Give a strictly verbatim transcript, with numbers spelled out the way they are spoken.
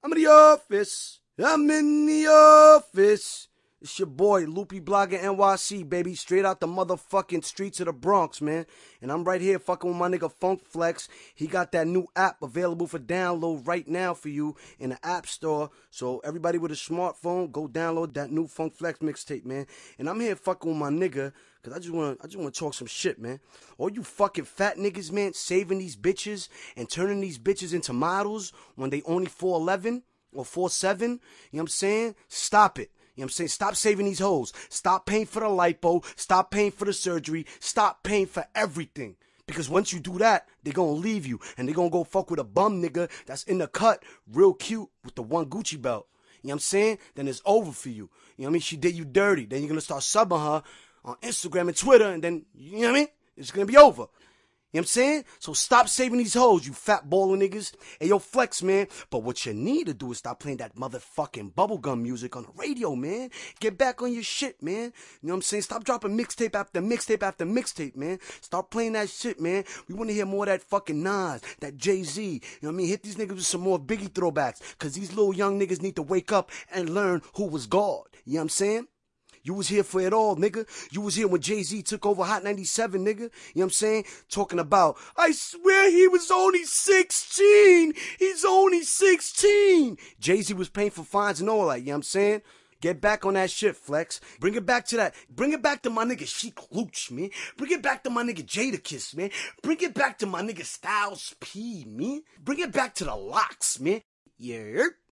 I'm in the office. I'm in the office. It's your boy, Loopy Blogger N Y C, baby. Straight out the motherfucking streets of the Bronx, man. And I'm right here fucking with my nigga Funk Flex. He got that new app available for download right now for you in the App Store. So everybody with a smartphone, go download that new Funk Flex mixtape, man. And I'm here fucking with my nigga, cause I just wanna, I just wanna talk some shit, man. All you fucking fat niggas, man, saving these bitches and turning these bitches into models when they only four eleven or four seven, you know what I'm saying? Stop it. You know what I'm saying? Stop saving these hoes. Stop paying for the lipo. Stop paying for the surgery. Stop paying for everything. Because once you do that, they're going to leave you. And they're going to go fuck with a bum nigga that's in the cut, real cute, with the one Gucci belt. You know what I'm saying? Then it's over for you. You know what I mean? She did you dirty. Then you're going to start subbing her on Instagram and Twitter. And then, you know what I mean? It's going to be over. You know what I'm saying? So stop saving these hoes, you fat baller niggas. Hey, yo, Flex, man. But what you need to do is stop playing that motherfucking bubblegum music on the radio, man. Get back on your shit, man. You know what I'm saying? Stop dropping mixtape after mixtape after mixtape, man. Stop playing that shit, man. We want to hear more of that fucking Nas, that Jay-Z. You know what I mean? Hit these niggas with some more Biggie throwbacks. Because these little young niggas need to wake up and learn who was God. You know what I'm saying? You was here for it all, nigga. You was here when Jay-Z took over Hot ninety-seven, nigga. You know what I'm saying? Talking about, I swear he was only sixteen. He's only sixteen. Jay-Z was paying for fines and all that, you know what I'm saying? Get back on that shit, Flex. Bring it back to that. Bring it back to my nigga Sheek Louch, man. Bring it back to my nigga Jadakiss, man. Bring it back to my nigga Styles P, man. Bring it back to the Locks, man. Yeah.